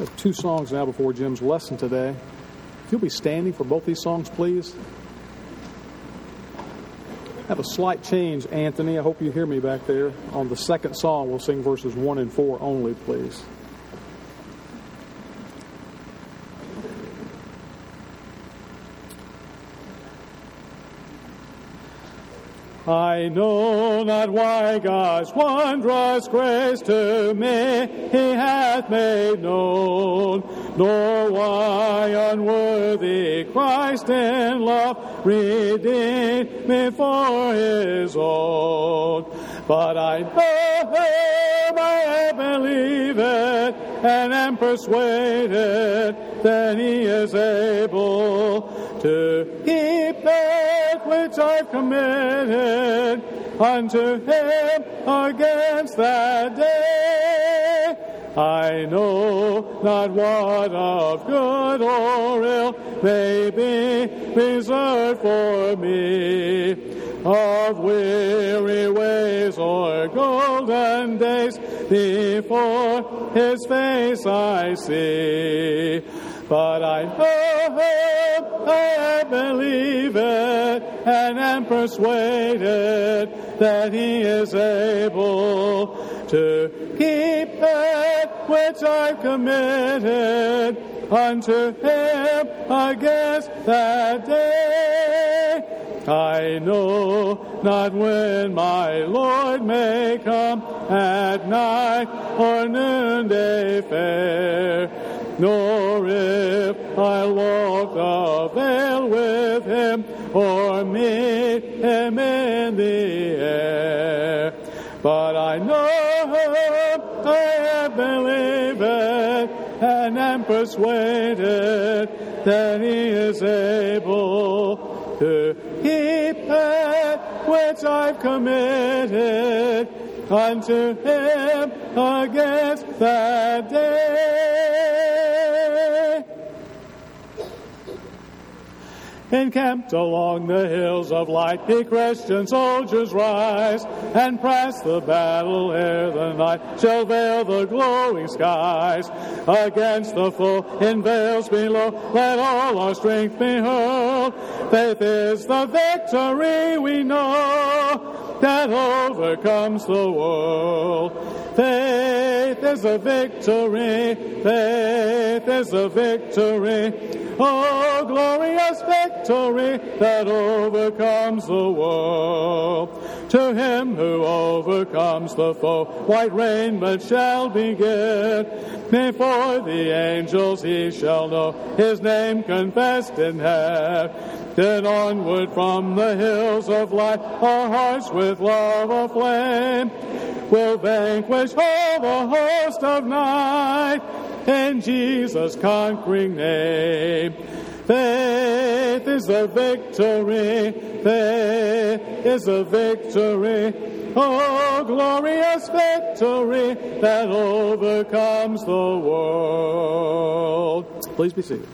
We have 2 songs now before Jim's lesson today. If you'll be standing for both these songs, please. Have a slight change, Anthony. I hope you hear me back there. On the second song, we'll sing verses 1 and 4 only, please. I know not why God's wondrous grace to me He hath made known, nor why unworthy Christ in love redeemed me for His own. But I know Him, I believe it, and am persuaded that He is able to keep that which I've committed unto Him against that day. I know not what of good or ill may be reserved for me, of weary ways or golden days before His face I see. But I know Him, I believe it, and am persuaded that He is able to keep that which I've committed unto Him against that day. I know not when my Lord may come, at night or noonday fair, nor if I'll walk the vale with Him, or meet Him in the air. But I know Him, I believe it, and am persuaded that He is able to keep that which I've committed unto Him against that day. Encamped along the hills of light, the Christian soldiers rise and press the battle ere the night shall veil the glowing skies. Against the foe in vales below, let all our strength be hurled. Faith is the victory we know that overcomes the world. Faith is a victory, faith is a victory. Oh, glorious victory that overcomes the world. To Him who overcomes the foe, white raiment shall be given. Before the angels He shall know His name confessed in heaven. Then onward from the hills of light, our hearts with love aflame will vanquish all the host of night in Jesus' conquering name. Faith is a victory, faith is a victory. Oh, glorious victory that overcomes the world. Please be seated.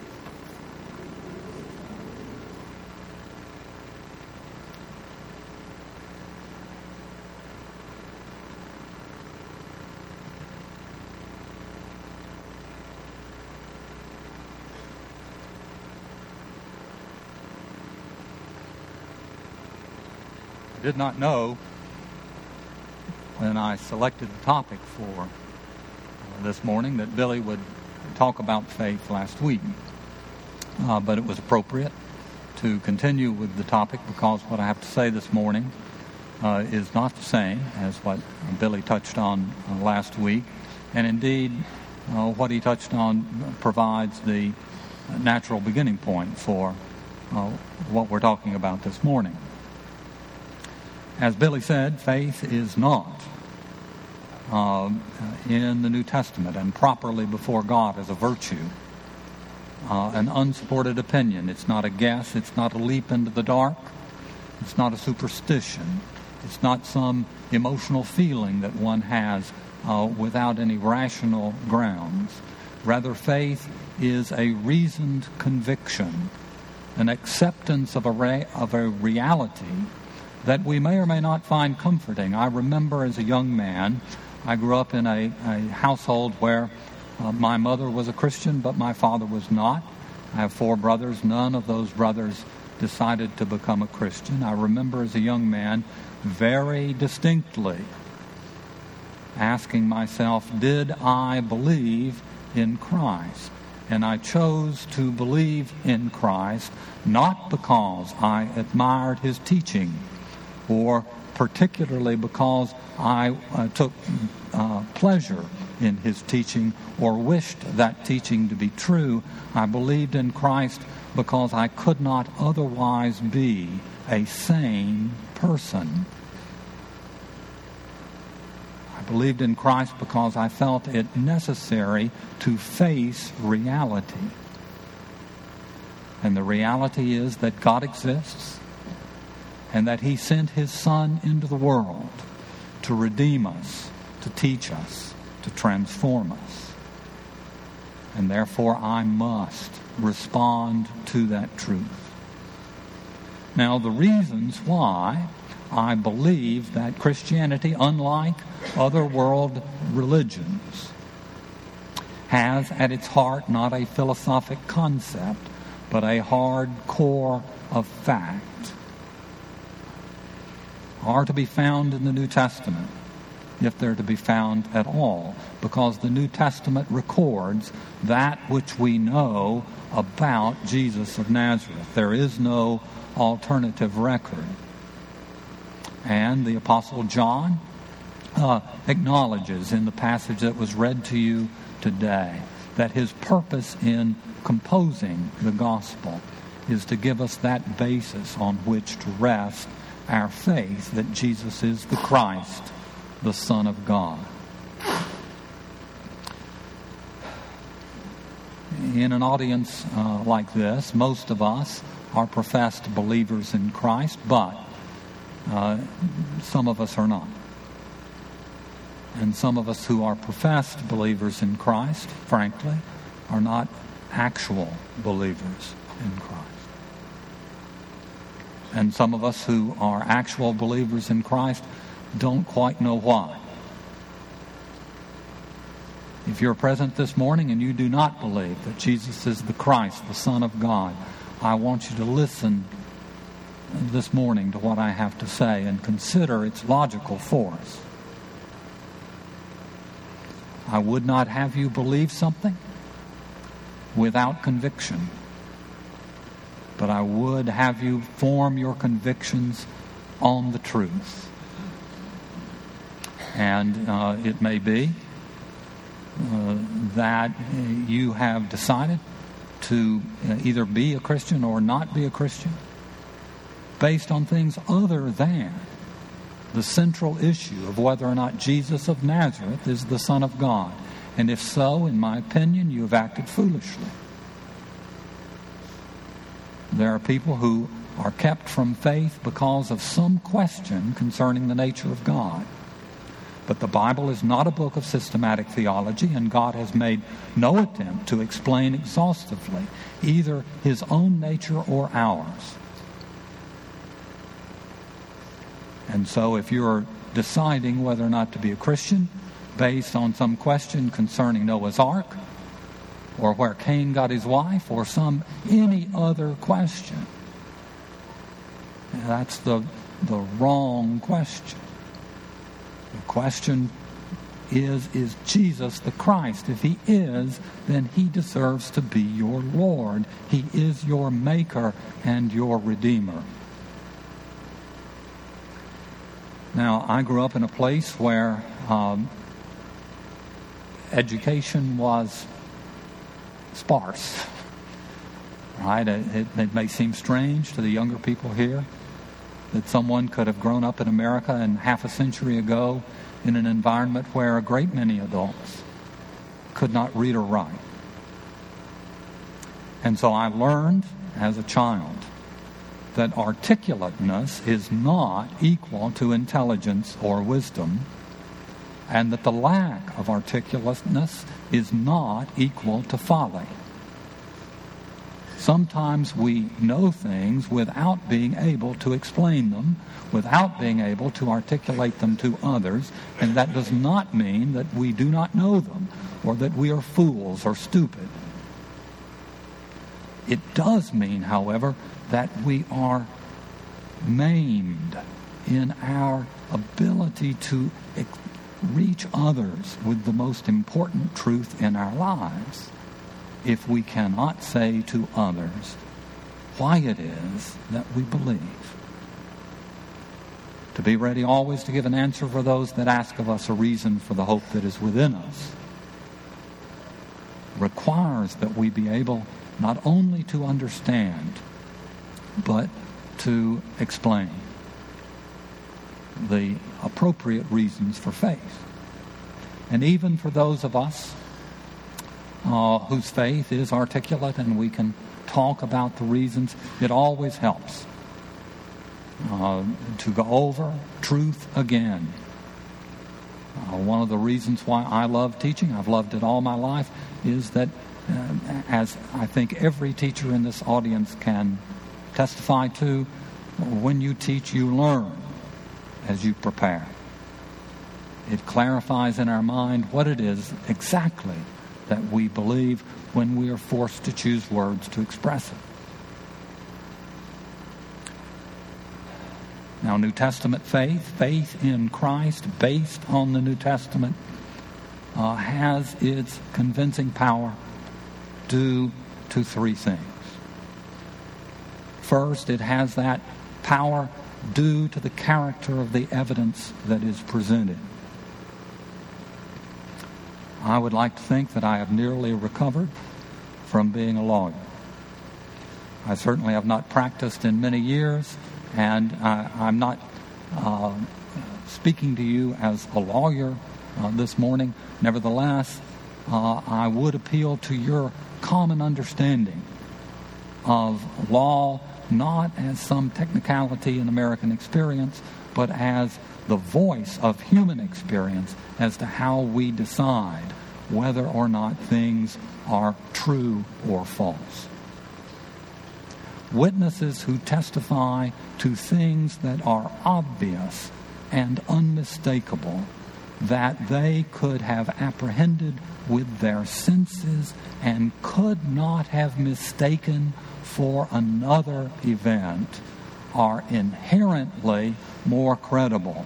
I did not know when I selected the topic for this morning that Billy would talk about faith last week. But it was appropriate to continue with the topic because what I have to say this morning is not the same as what Billy touched on last week. And indeed, what he touched on provides the natural beginning point for what we're talking about this morning. As Billy said, faith is not in the New Testament and properly before God as a virtue, an unsupported opinion. It's not a guess. It's not a leap into the dark. It's not a superstition. It's not some emotional feeling that one has without any rational grounds. Rather, faith is a reasoned conviction, an acceptance of a reality that we may or may not find comforting. I remember as a young man, I grew up in a household where My mother was a Christian, but my father was not. I have 4 brothers. None of those brothers decided to become a Christian. I remember as a young man very distinctly asking myself, did I believe in Christ? And I chose to believe in Christ not because I admired his teaching or particularly because I took pleasure in his teaching or wished that teaching to be true. I believed in Christ because I could not otherwise be a sane person. I believed in Christ because I felt it necessary to face reality. And the reality is that God exists and that he sent his Son into the world to redeem us, to teach us, to transform us. And therefore I must respond to that truth. Now, the reasons why I believe that Christianity, unlike other world religions, has at its heart not a philosophic concept, but a hard core of fact, are to be found in the New Testament, if they're to be found at all, because the New Testament records that which we know about Jesus of Nazareth. There is no alternative record. And the Apostle John acknowledges in the passage that was read to you today that his purpose in composing the gospel is to give us that basis on which to rest our faith that Jesus is the Christ, the Son of God. In an audience like this, most of us are professed believers in Christ, but some of us are not. And some of us who are professed believers in Christ, frankly, are not actual believers in Christ. And some of us who are actual believers in Christ don't quite know why. If you're present this morning and you do not believe that Jesus is the Christ, the Son of God, I want you to listen this morning to what I have to say and consider its logical force. I would not have you believe something without conviction, but I would have you form your convictions on the truth. And it may be that you have decided to either be a Christian or not be a Christian based on things other than the central issue of whether or not Jesus of Nazareth is the Son of God. And if so, in my opinion, you have acted foolishly. There are people who are kept from faith because of some question concerning the nature of God. But the Bible is not a book of systematic theology, and God has made no attempt to explain exhaustively either his own nature or ours. And so if you're deciding whether or not to be a Christian based on some question concerning Noah's Ark, or where Cain got his wife, or any other question, that's the wrong question. The question is Jesus the Christ? If he is, then he deserves to be your Lord. He is your Maker and your Redeemer. Now, I grew up in a place where education was sparse. Right? It may seem strange to the younger people here that someone could have grown up in America and half a century ago in an environment where a great many adults could not read or write. And so I learned as a child that articulateness is not equal to intelligence or wisdom, and that the lack of articulateness is not equal to folly. Sometimes we know things without being able to explain them, without being able to articulate them to others, and that does not mean that we do not know them. or that we are fools or stupid. It does mean, however, that we are maimed in our ability to reach others with the most important truth in our lives if we cannot say to others why it is that we believe. To be ready always to give an answer for those that ask of us a reason for the hope that is within us requires that we be able not only to understand, but to explain the appropriate reasons for faith. And even for those of us whose faith is articulate and we can talk about the reasons, it always helps to go over truth again. One of the reasons why I love teaching, I've loved it all my life, is that as I think every teacher in this audience can testify to, when you teach, you learn as you prepare. It clarifies in our mind what it is exactly that we believe when we are forced to choose words to express it. Now, New Testament faith in Christ based on the New Testament, has its convincing power due to three things. First, it has that power due to the character of the evidence that is presented. I would like to think that I have nearly recovered from being a lawyer. I certainly have not practiced in many years, and I'm not speaking to you as a lawyer this morning. Nevertheless, I would appeal to your common understanding of law, not as some technicality in American experience, but as the voice of human experience as to how we decide whether or not things are true or false. Witnesses who testify to things that are obvious and unmistakable, that they could have apprehended with their senses and could not have mistaken for another event, are inherently more credible.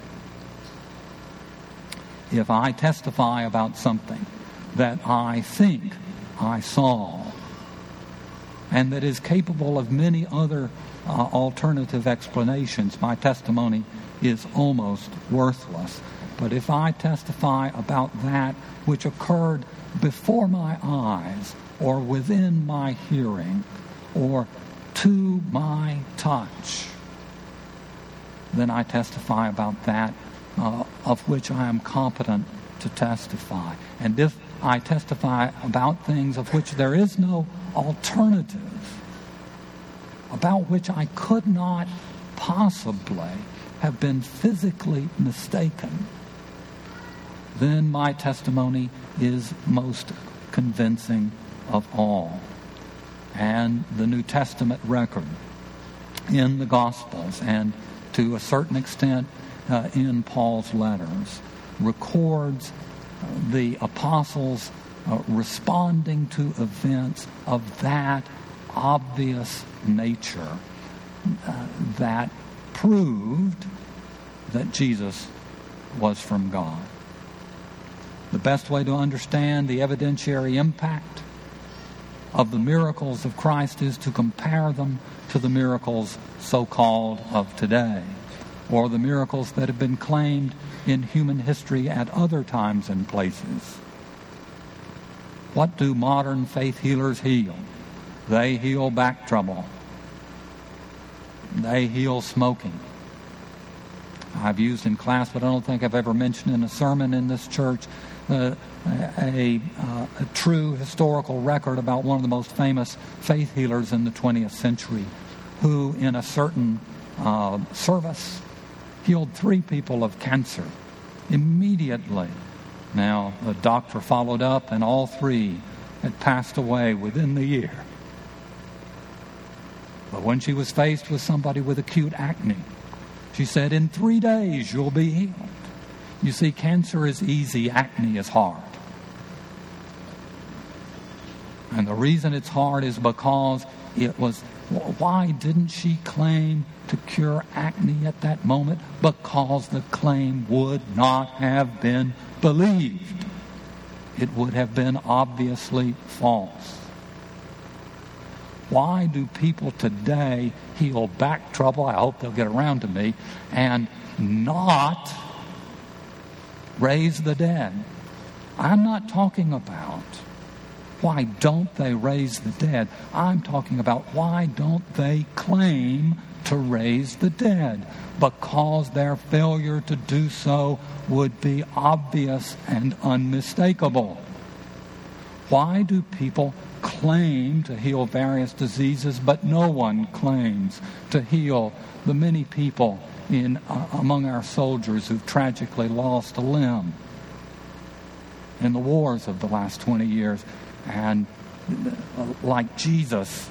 If I testify about something that I think I saw and that is capable of many other alternative explanations, my testimony is almost worthless. But if I testify about that which occurred before my eyes or within my hearing or to my touch, then I testify about that of which I am competent to testify. And if I testify about things of which there is no alternative, about which I could not possibly have been physically mistaken, then my testimony is most convincing of all. And the New Testament record in the Gospels, and to a certain extent in Paul's letters, records the apostles responding to events of that obvious nature that proved that Jesus was from God. The best way to understand the evidentiary impact of the miracles of Christ is to compare them to the miracles so-called of today, or the miracles that have been claimed in human history at other times and places. What do modern faith healers heal? They heal back trouble. They heal smoking. I've used in class, but I don't think I've ever mentioned in a sermon in this church, a true historical record about one of the most famous faith healers in the 20th century, who in a certain service healed 3 people of cancer immediately. Now, the doctor followed up, and all 3 had passed away within the year. But when she was faced with somebody with acute acne, she said, "In 3 days, you'll be healed." You see, cancer is easy, acne is hard. And the reason it's hard is because why didn't she claim to cure acne at that moment? Because the claim would not have been believed. It would have been obviously false. Why do people today heal back trouble? I hope they'll get around to me, and not raise the dead. I'm not talking about why don't they raise the dead. I'm talking about why don't they claim to raise the dead? Because their failure to do so would be obvious and unmistakable. Why do people claim to heal various diseases, but no one claims to heal the many people among our soldiers who've tragically lost a limb in the wars of the last 20 years? And like Jesus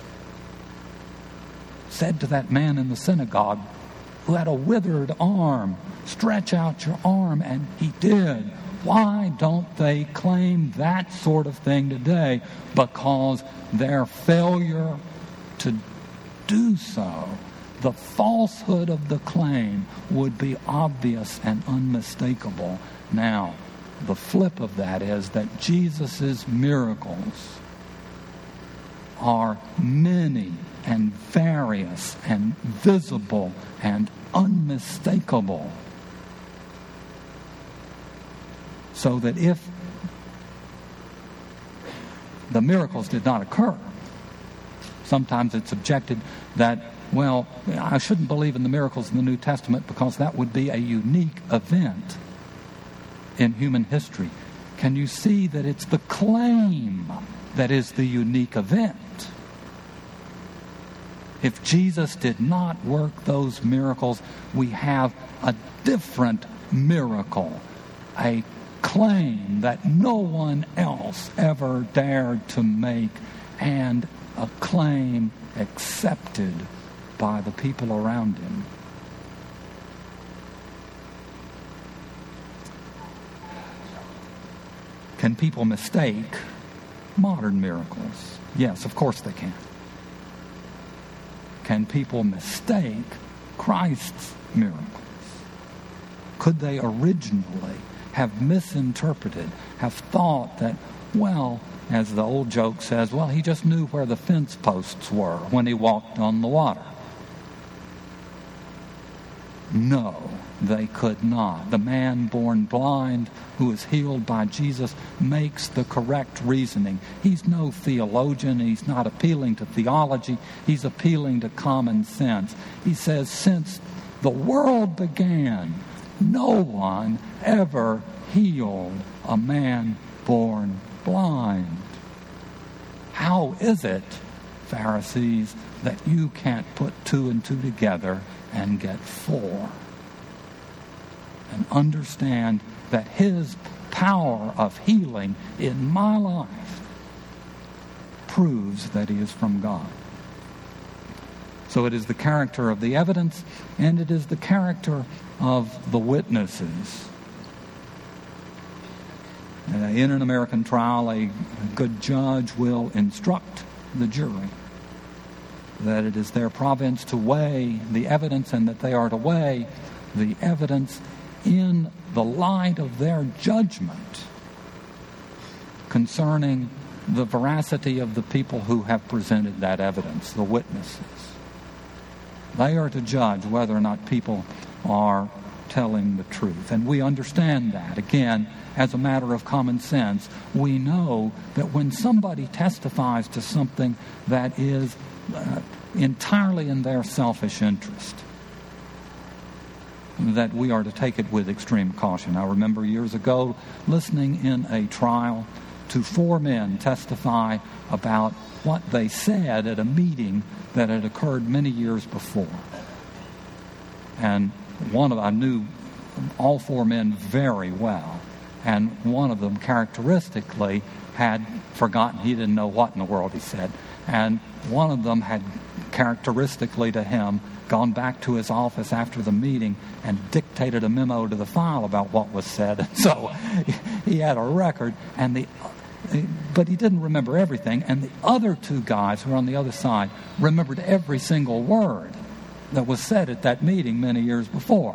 said to that man in the synagogue who had a withered arm, stretch out your arm, and he did. Why don't they claim that sort of thing today? Because their failure to do so, the falsehood of the claim, would be obvious and unmistakable. Now, the flip of that is that Jesus' miracles are many and various and visible and unmistakable. So that if the miracles did not occur, sometimes it's objected that, well, I shouldn't believe in the miracles in the New Testament because that would be a unique event in human history. Can you see that it's the claim that is the unique event? If Jesus did not work those miracles, we have a different miracle, a claim that no one else ever dared to make, and a claim accepted by the people around him. Can people mistake modern miracles? Yes, of course they can. Can people mistake Christ's miracles? Could they originally have misinterpreted, have thought that, well, as the old joke says, well, he just knew where the fence posts were when he walked on the water? No, they could not. The man born blind who is healed by Jesus makes the correct reasoning. He's no theologian. He's not appealing to theology. He's appealing to common sense. He says, since the world began, no one ever healed a man born blind. How is it, Pharisees, that you can't put 2 and 2 together and get 4? And understand that his power of healing in my life proves that he is from God. So it is the character of the evidence, and it is the character of the witnesses. In an American trial, a good judge will instruct the jury that it is their province to weigh the evidence, and that they are to weigh the evidence in the light of their judgment concerning the veracity of the people who have presented that evidence, the witnesses. They are to judge whether or not people are telling the truth. And we understand that. Again, as a matter of common sense, we know that when somebody testifies to something that is entirely in their selfish interest, that we are to take it with extreme caution. I remember years ago listening in a trial to 4 men testify about what they said at a meeting that had occurred many years before. And I knew all 4 men very well, and one of them characteristically had forgotten. He didn't know what in the world he said. And one of them had characteristically to him gone back to his office after the meeting and dictated a memo to the file about what was said. And so he had a record, and But he didn't remember everything. And the other two guys who were on the other side remembered every single word that was said at that meeting many years before.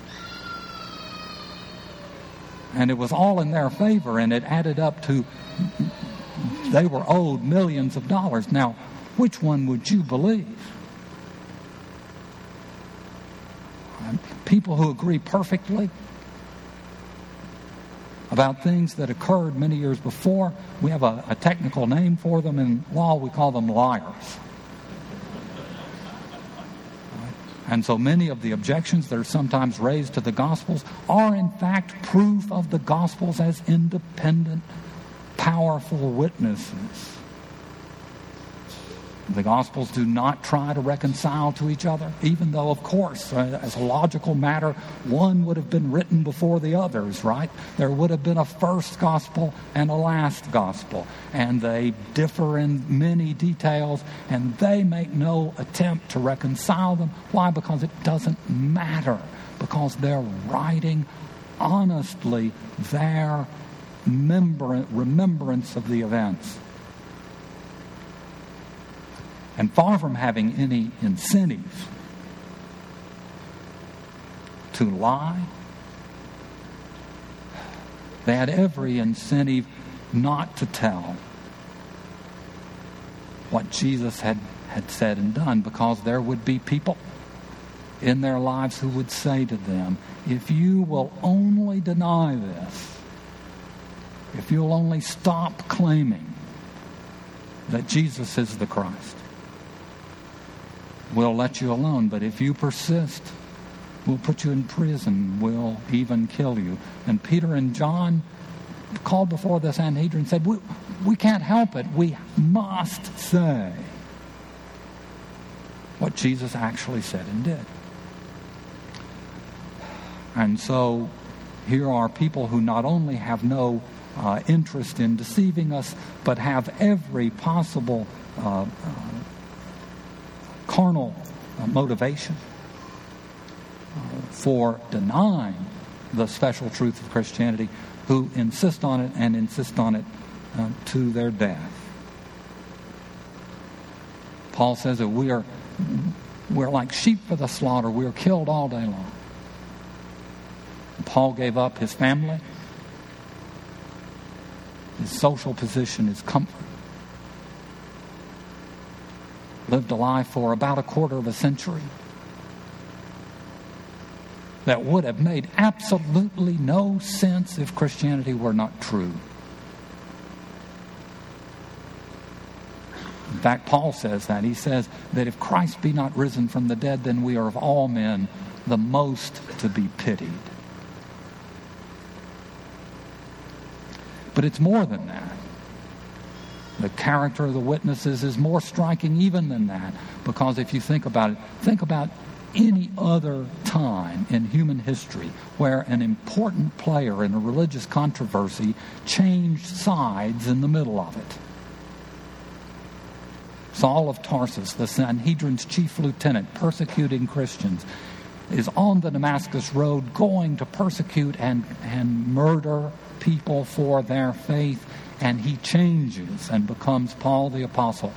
And it was all in their favor, and it added up to they were owed millions of dollars. Now, which one would you believe? People who agree perfectly about things that occurred many years before, we have a technical name for them in law. We call them liars. And so many of the objections that are sometimes raised to the Gospels are in fact proof of the Gospels as independent, powerful witnesses. The Gospels do not try to reconcile to each other, even though, of course, as a logical matter, one would have been written before the others, right? There would have been a first Gospel and a last Gospel, and they differ in many details, and they make no attempt to reconcile them. Why? Because it doesn't matter, because they're writing honestly their remembrance of the events. And far from having any incentive to lie, they had every incentive not to tell what Jesus had said and done, because there would be people in their lives who would say to them, if you will only deny this, if you'll only stop claiming that Jesus is the Christ, we'll let you alone. But if you persist, we'll put you in prison. We'll even kill you. And Peter and John called before the Sanhedrin and said, we can't help it. We must say what Jesus actually said and did. And so here are people who not only have no interest in deceiving us, but have every possible carnal motivation for denying the special truth of Christianity, who insist on it and insist on it to their death. Paul says that we're like sheep for the slaughter. We're killed all day long. Paul gave up his family, his social position, his comfort. Lived a life for about a quarter of a century that would have made absolutely no sense if Christianity were not true. In fact, Paul says that. He says that if Christ be not risen from the dead, then we are of all men the most to be pitied. But it's more than that. The character of the witnesses is more striking even than that, because if you think about it, think about any other time in human history where an important player in a religious controversy changed sides in the middle of it. Saul of Tarsus, the Sanhedrin's chief lieutenant, persecuting Christians, is on the Damascus Road going to persecute and murder people for their faith, and he changes and becomes Paul the Apostle.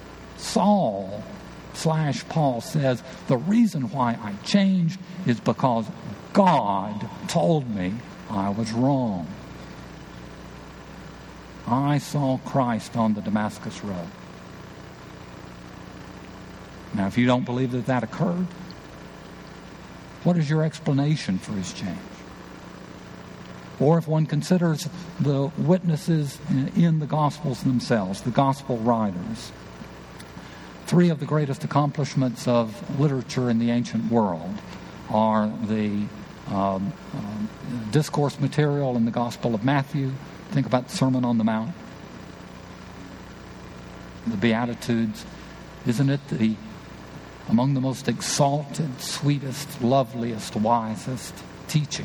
Saul/Paul says, the reason why I changed is because God told me I was wrong. I saw Christ on the Damascus Road. Now, if you don't believe that that occurred, what is your explanation for his change? Or if one considers the witnesses in the Gospels themselves, the Gospel writers, three of the greatest accomplishments of literature in the ancient world are the discourse material in the Gospel of Matthew. Think about the Sermon on the Mount, the Beatitudes. Isn't it among the most exalted, sweetest, loveliest, wisest teaching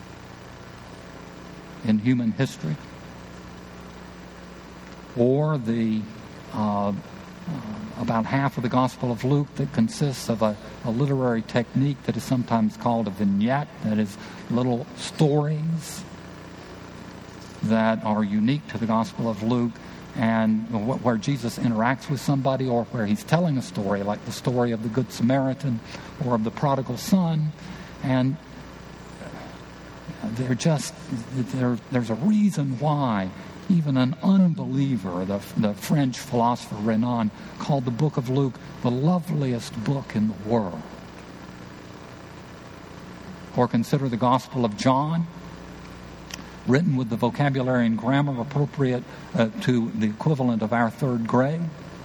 in human history? Or the about half of the Gospel of Luke that consists of a literary technique that is sometimes called a vignette, that is little stories that are unique to the Gospel of Luke, and where Jesus interacts with somebody, or where he's telling a story, like the story of the Good Samaritan or of the prodigal son. And there's a reason why even an unbeliever, the French philosopher Renan, called the book of Luke the loveliest book in the world. Or consider the Gospel of John, written with the vocabulary and grammar appropriate to the equivalent of our third grade,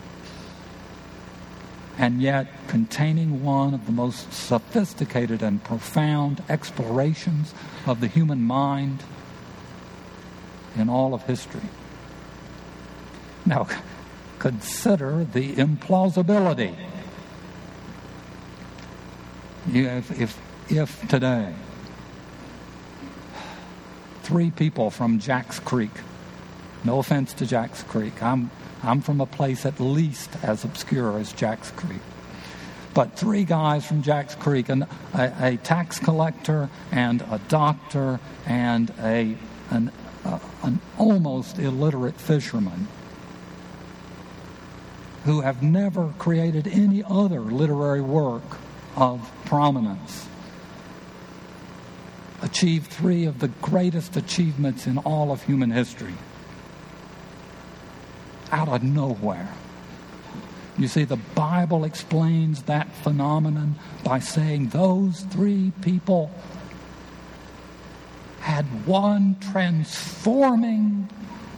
and yet containing one of the most sophisticated and profound explorations of the human mind in all of history. Now, consider the implausibility. If today 3 people from Jack's Creek, no offense to Jack's Creek, I'm from a place at least as obscure as Jack's Creek, but 3 guys from Jack's Creek, a tax collector and a doctor and an almost illiterate fisherman, who have never created any other literary work of prominence, achieved 3 of the greatest achievements in all of human history out of nowhere. You see, the Bible explains that phenomenon by saying those 3 people had one transforming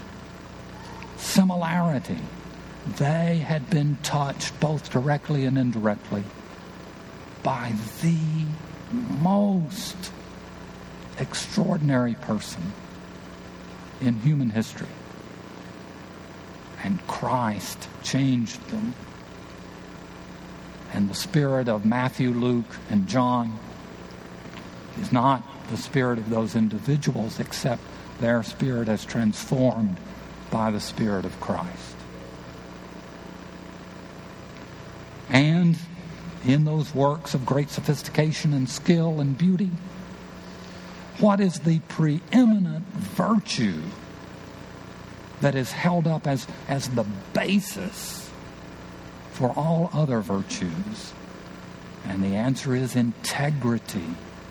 similarity. They had been touched both directly and indirectly by the most extraordinary person in human history. And Christ changed them. And the spirit of Matthew, Luke, and John is not the spirit of those individuals, except their spirit is transformed by the Spirit of Christ. And in those works of great sophistication and skill and beauty, what is the preeminent virtue that is held up as the basis for all other virtues? And the answer is integrity,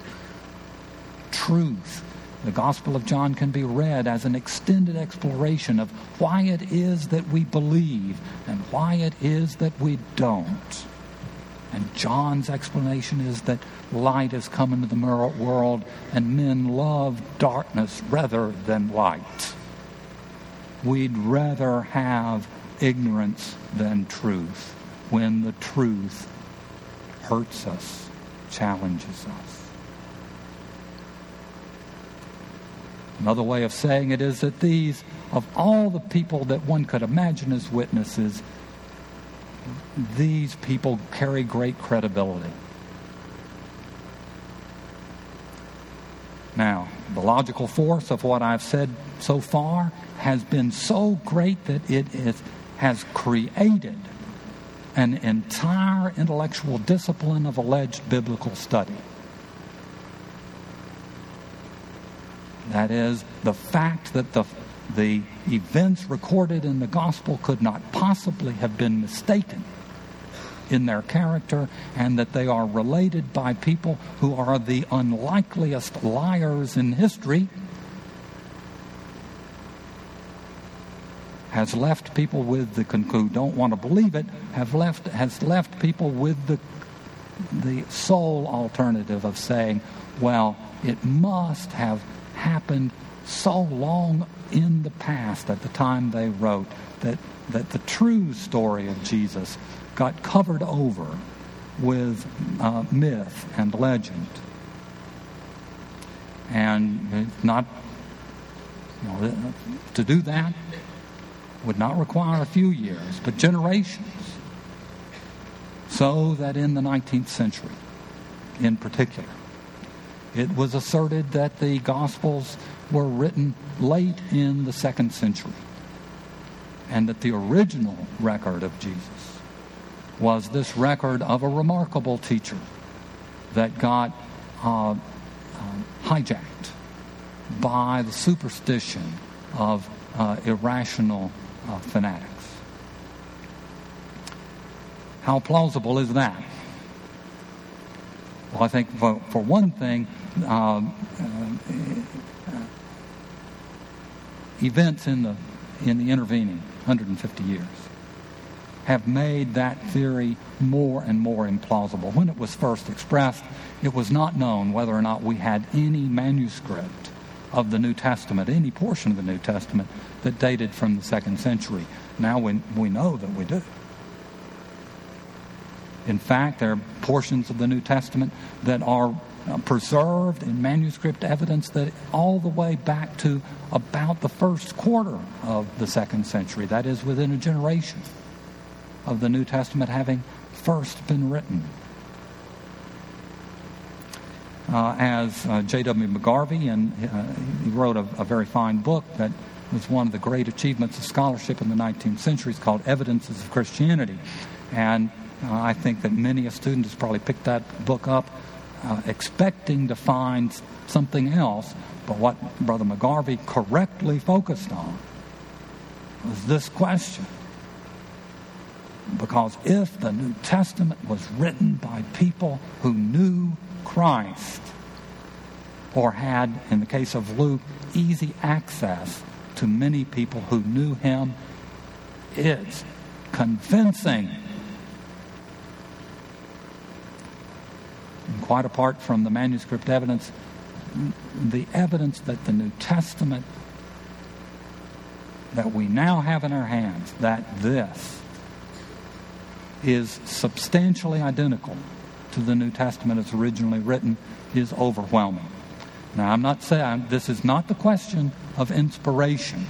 truth. The Gospel of John can be read as an extended exploration of why it is that we believe and why it is that we don't. And John's explanation is that light has come into the world and men love darkness rather than light. We'd rather have ignorance than truth when the truth hurts us, challenges us. Another way of saying it is that these, of all the people that one could imagine as witnesses, these people carry great credibility. Now, the logical force of what I've said so far has been so great that it has created an entire intellectual discipline of alleged biblical study. That is, the fact that the events recorded in the gospel could not possibly have been mistaken in their character, and that they are related by people who are the unlikeliest liars in history, has left people with who don't want to believe it, has left people with the sole alternative of saying, well, it must have happened so long in the past at the time they wrote that the true story of Jesus got covered over with myth and legend. And not, to do that would not require a few years, but generations. So that in the 19th century, in particular, it was asserted that the Gospels were written late in the 2nd century, and that the original record of Jesus was this record of a remarkable teacher that got hijacked by the superstition of irrational fanatics. How plausible is that? Well, I think for one thing, events in the intervening 150 years have made that theory more and more implausible. When it was first expressed, it was not known whether or not we had any manuscript of the New Testament, any portion of the New Testament, that dated from the 2nd century. Now we know that we do. In fact, there are portions of the New Testament that are preserved in manuscript evidence that all the way back to about the first quarter of the 2nd century, that is, within a generation of the New Testament having first been written. As J.W. McGarvey, and he wrote a very fine book that was one of the great achievements of scholarship in the 19th century. It's called Evidences of Christianity. And I think that many a student has probably picked that book up expecting to find something else, but what Brother McGarvey correctly focused on was this question. Because if the New Testament was written by people who knew Christ, or had, in the case of Luke, easy access to many people who knew him, it's convincing. And quite apart from the manuscript evidence, the evidence that the New Testament that we now have in our hands, that this is substantially identical to the New Testament as originally written, is overwhelming. Now, I'm not saying this is not the question of inspiration.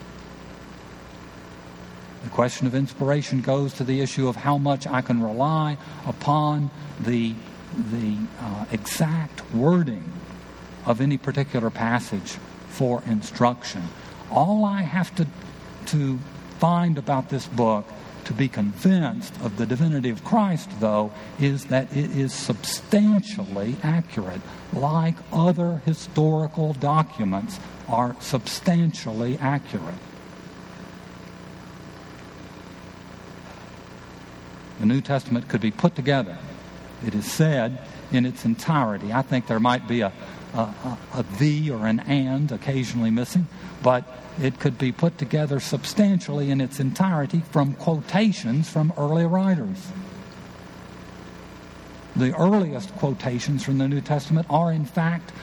The question of inspiration goes to the issue of how much I can rely upon the exact wording of any particular passage for instruction. All I have to find about this book to be convinced of the divinity of Christ, though, is that it is substantially accurate, like other historical documents are substantially accurate. The New Testament could be put together, it is said, in its entirety. I think there might be a "the" or an "and" occasionally missing, but it could be put together substantially in its entirety from quotations from early writers. The earliest quotations from the New Testament are, in fact,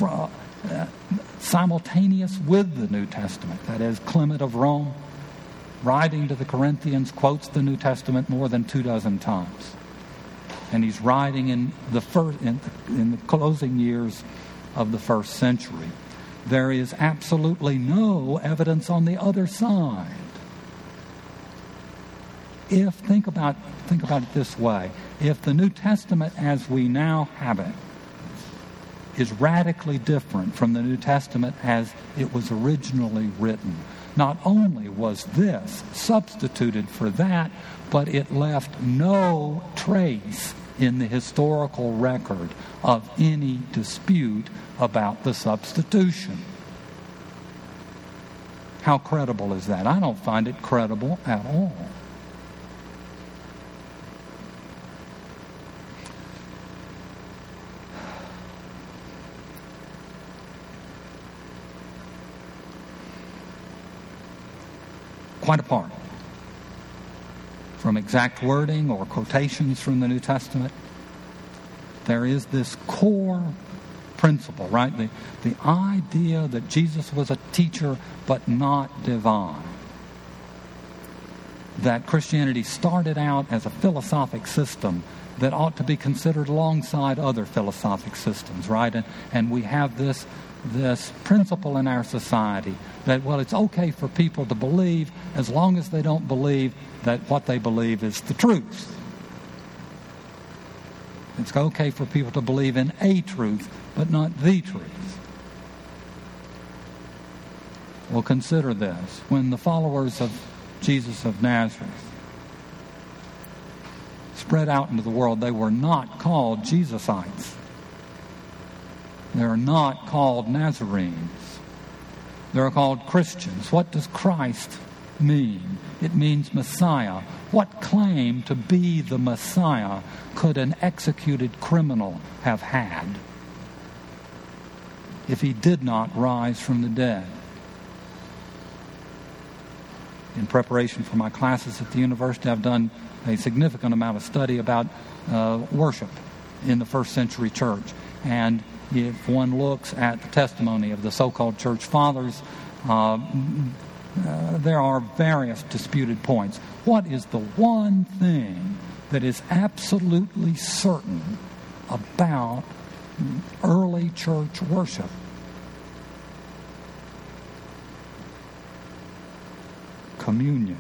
simultaneous with the New Testament. That is, Clement of Rome, writing to the Corinthians, quotes the New Testament more than 24 times. And he's writing in the closing years of the 1st century. There is absolutely no evidence on the other side. Think about it this way. If the New Testament as we now have it is radically different from the New Testament as it was originally written, not only was this substituted for that, but it left no trace in the historical record of any dispute about the substitution. How credible is that? I don't find it credible at all. Quite apart from exact wording or quotations from the New Testament, there is this core principle, right? The idea that Jesus was a teacher but not divine. That Christianity started out as a philosophic system that ought to be considered alongside other philosophic systems, right? And we have this principle in our society that, well, it's okay for people to believe as long as they don't believe that what they believe is the truth. It's okay for people to believe in a truth, but not the truth. Well, consider this. When the followers of Jesus of Nazareth spread out into the world, they were not called Jesusites. They are not called Nazarenes. They're called Christians. What does Christ mean? It means Messiah. What claim to be the Messiah could an executed criminal have had if he did not rise from the dead? In preparation for my classes at the university, I've done a significant amount of study about worship in the first century church. And if one looks at the testimony of the so-called church fathers, there are various disputed points. What is the one thing that is absolutely certain about early church worship? Communion.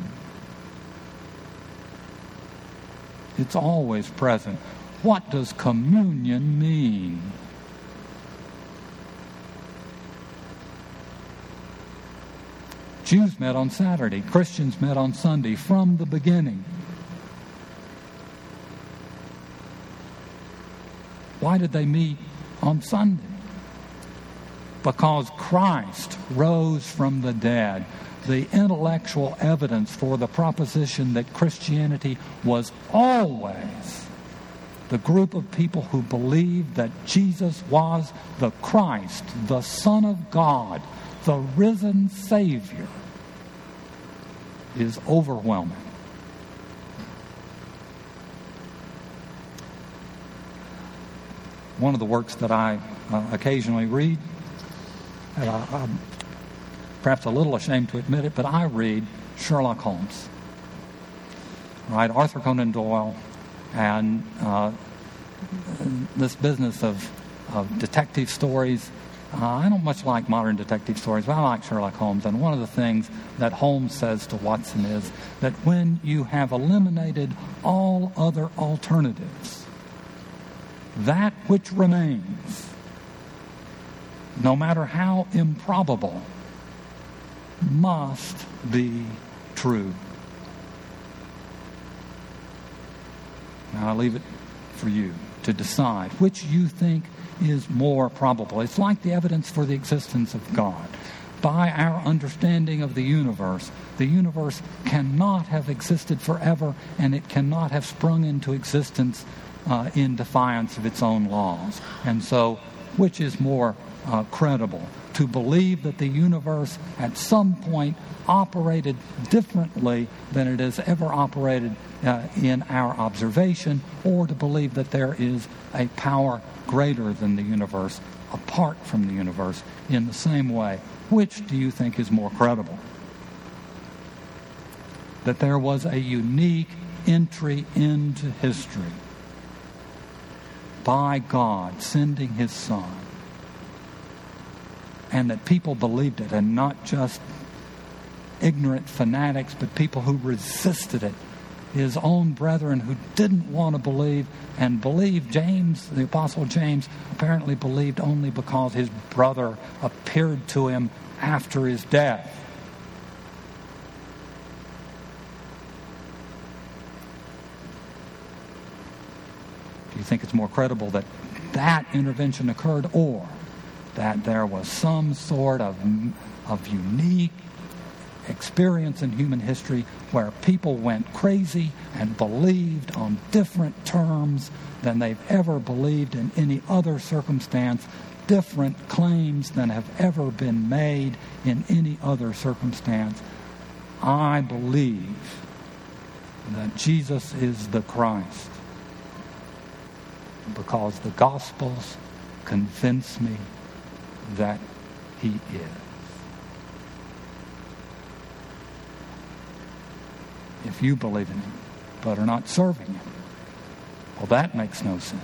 It's always present. What does communion mean? Jews met on Saturday. Christians met on Sunday from the beginning. Why did they meet on Sunday? Because Christ rose from the dead. The intellectual evidence for the proposition that Christianity was always the group of people who believed that Jesus was the Christ, the Son of God, the risen Savior, is overwhelming. One of the works that I occasionally read, I'm perhaps a little ashamed to admit it, but I read Sherlock Holmes. Right, Arthur Conan Doyle, and this business of detective stories. I don't much like modern detective stories, but I like Sherlock Holmes. And one of the things that Holmes says to Watson is that when you have eliminated all other alternatives, that which remains, no matter how improbable, must be true. Now I leave it for you to decide which you think is more probable. It's like the evidence for the existence of God. By our understanding of the universe cannot have existed forever, and it cannot have sprung into existence in defiance of its own laws. And so, which is more credible? To believe that the universe at some point operated differently than it has ever operated in our observation, or to believe that there is a power greater than the universe, apart from the universe, in the same way. Which do you think is more credible? That there was a unique entry into history by God sending His Son, and that people believed it, and not just ignorant fanatics, but people who resisted it. His own brethren who didn't want to believe, and believed. James, the Apostle James, apparently believed only because his brother appeared to him after his death. Do you think it's more credible that that intervention occurred, or that there was some sort of unique experience in human history where people went crazy and believed on different terms than they've ever believed in any other circumstance, different claims than have ever been made in any other circumstance? I believe that Jesus is the Christ because the Gospels convince me that He is. If you believe in Him but are not serving Him, well, that makes no sense.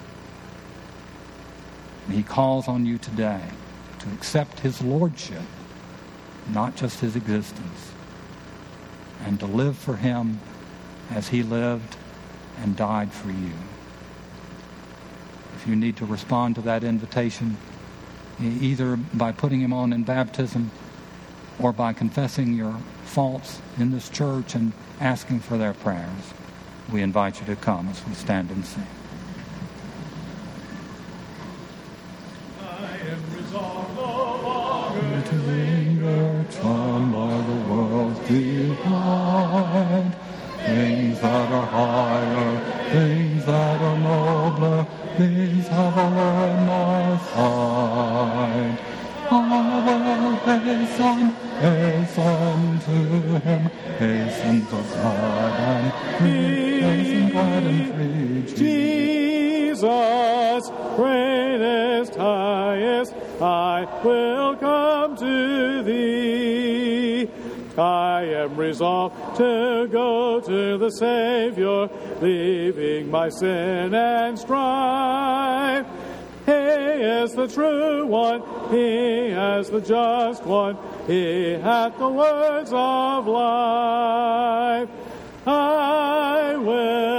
He calls on you today to accept His lordship, not just His existence, and to live for Him as He lived and died for you. If you need to respond to that invitation, either by putting Him on in baptism or by confessing your faults in this church and asking for their prayers, we invite you to come as we stand and sing. I am resolved no longer to lean that are higher, things that are nobler, these have all in my sight. I will hasten to him, hasten to God and hasten glad and free. Jesus, greatest, highest, I will come to thee. I am resolved to go to the Savior, leaving my sin and strife. He is the true one, he is the just one, he hath the words of life. I will